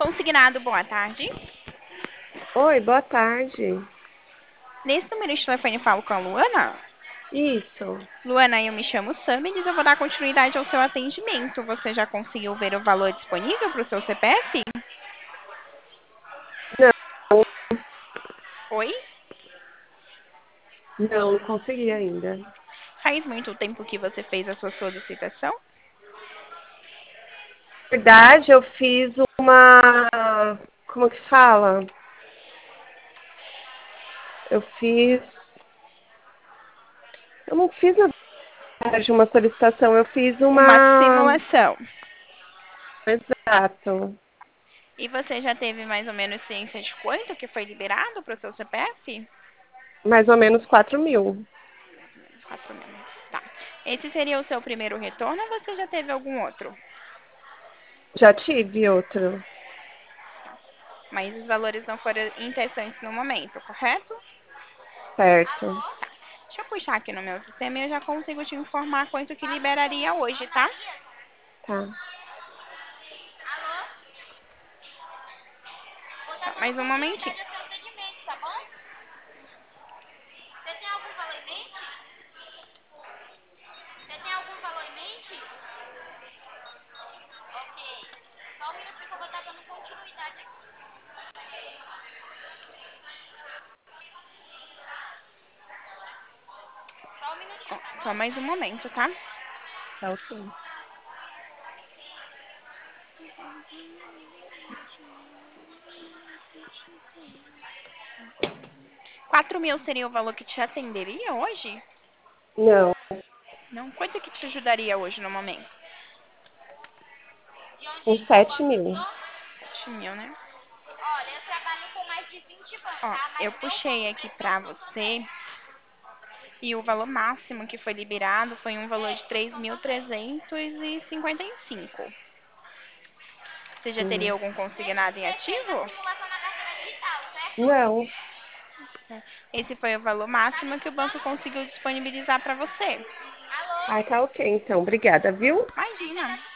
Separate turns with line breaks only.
Consignado, boa tarde.
Oi, boa tarde.
Nesse número de telefone falo com a Luana.
Isso.
Luana, eu me chamo Samides, eu vou dar continuidade ao seu atendimento. Você já conseguiu ver o valor disponível para o seu CPF?
Não,
Oi?
não consegui ainda.
Faz muito tempo que você fez a sua solicitação?
Na verdade, eu fiz uma. Como que fala? Eu fiz. Eu não fiz, na verdade, uma solicitação, eu fiz
Uma
uma.
simulação.
Exato.
E você já teve mais ou menos ciência de quanto que foi liberado para o seu CPF?
Mais ou menos 4.000.
4.000. Tá. Esse seria o seu primeiro retorno ou você já teve algum outro?
Já tive outro.
Mas os valores não foram interessantes no momento, correto?
Certo.
Deixa eu puxar aqui no meu sistema e eu já consigo te informar quanto que liberaria hoje, tá?
Tá.
Tá, mais um momentinho. Ó, só mais um momento, tá?
Tá ok.
4.000 seria o valor que te atenderia hoje?
Não,
Não, quanto que te ajudaria hoje no momento?
uns 7.000.
7.000, né? Ó, eu puxei aqui pra você e o valor máximo que foi liberado foi um valor de 3.355. Você já teria
Hum.
algum consignado em ativo?
Não.
Esse foi o valor máximo que o banco conseguiu disponibilizar para você.
Ai, tá ok, então. Obrigada, viu?
Imagina.